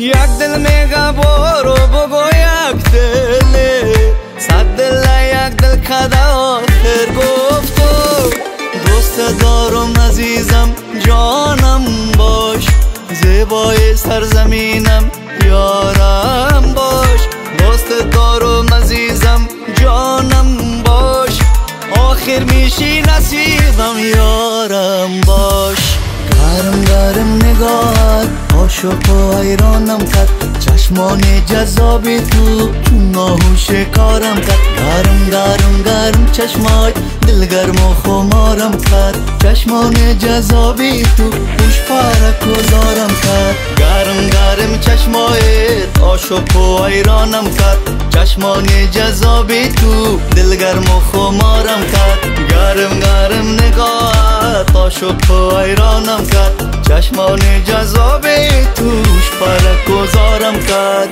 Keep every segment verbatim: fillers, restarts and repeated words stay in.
یک دل میگه برو بگو یک دله، صد دل یک دل کده آخر گفتو. دوست دارم عزیزم جانم باش، زیبای سرزمینم یارم باش. دوست دارم عزیزم جانم باش، آخر میشی نصیبم یارم باش. گرم گرم نگاهت عاشق و حیرانم کرد، چشمان جذابی تو چون ناهوش کارم کرد. گرم گرم گرم چشمای دلگرم و خمارم کرد، چشمان جذابی تو خوش پرک و زارم کرد. گرم گرم چشمایت عاشق و حیرانم کرد، چشمان جذابی تو دلگرم و خمارم کرد. گرم گرم نگاهت عاشق و حیرانم کرد، چشمان جذابی توش پرک و زارم کرد.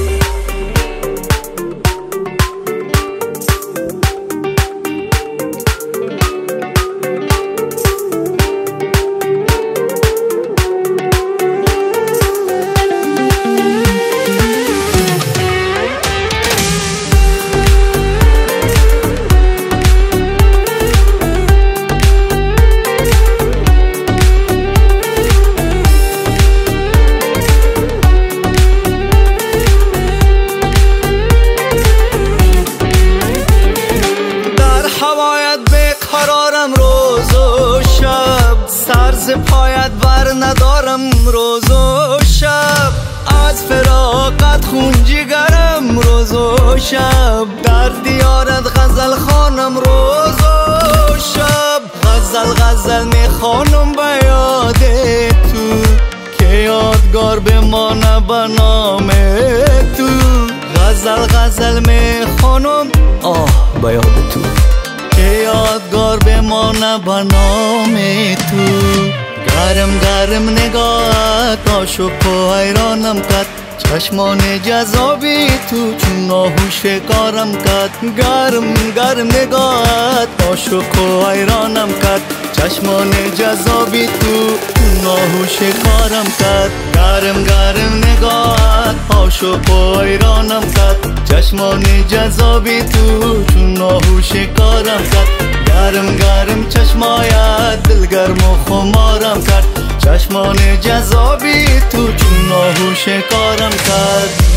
هوایت بقرارم روز و شب، سر ز پایت بر ندارم روز و شب. از فراقت خون جگرم روز و شب، در دیارت غزل خوانم روز و شب. غزل غزل میخوانم به یاد تو، که یادگار بمانه به نام تو. غزل غزل میخوانم آه به یاد تو، که یادگار بمانه به نام تو. گرم گرم نگاهت عاشق و حیرانم کرد، چشمان جذابی تو چون ناهوش کارم کرد. گرم گرم نگاهت عاشق و حیرانم کرد، چشمان جذابی تو چون ناهوش کارم کرد. گرم گرم نگاهت عاشق و حیرانم کرد، چشمان جذابی تو چون ناهوش کارم کرد. گرم گرم چشمایت دلگرم و خمارم کرد، چشمان جذابی تو چون ناهوش کارم کرد.